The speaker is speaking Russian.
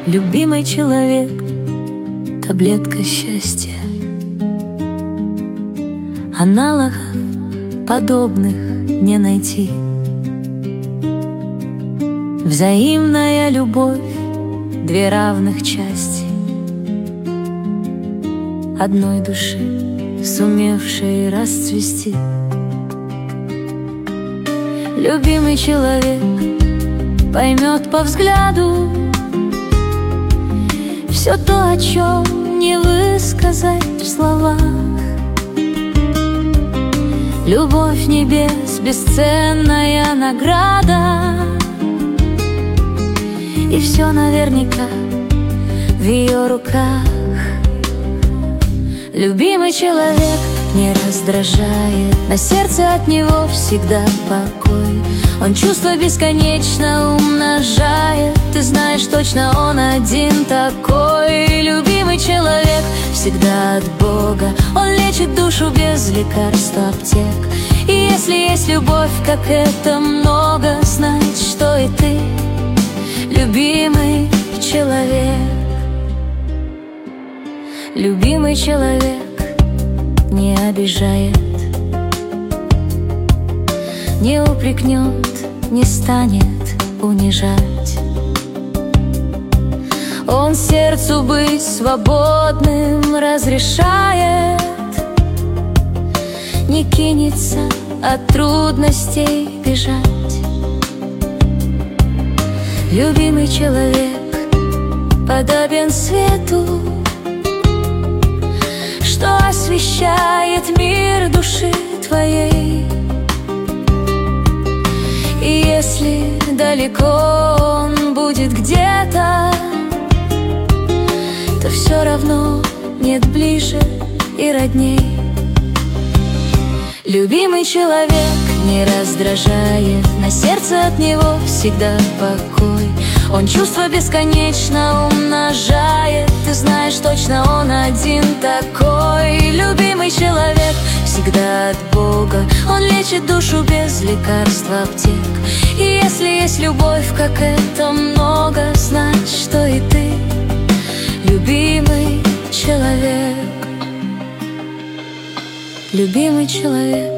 Любимый человек, таблетка счастья. Аналогов подобных не найти. Взаимная любовь, две равных части одной души, сумевшей расцвести. Любимый человек поймет по взгляду все то, о чем не высказать в словах. Любовь небес, бесценная награда, и все наверняка в ее руках. Любимый человек не раздражает, на сердце от него всегда покой. Он чувства бесконечно умножает, ты знаешь точно, он один такой. Любимый человек всегда от Бога, он лечит душу без лекарства аптек. И если есть любовь, как это много, значит, что и ты любимый человек. Любимый человек не обижает, не упрекнет, не станет унижать. Он сердцу быть свободным разрешает, не кинется от трудностей бежать. Любимый человек подобен свету, что освещает мир души твоей. И если далеко он будет где-то, то все равно нет ближе и родней. Любимый человек не раздражает, на сердце от него всегда покой. Он чувства бесконечно умножает, ты знаешь точно, он один такой. Любимый человек всегда от Бога, он лечит душу без лекарства аптек. И если есть любовь, как это много, значит, что и ты любимый человек. Любимый человек.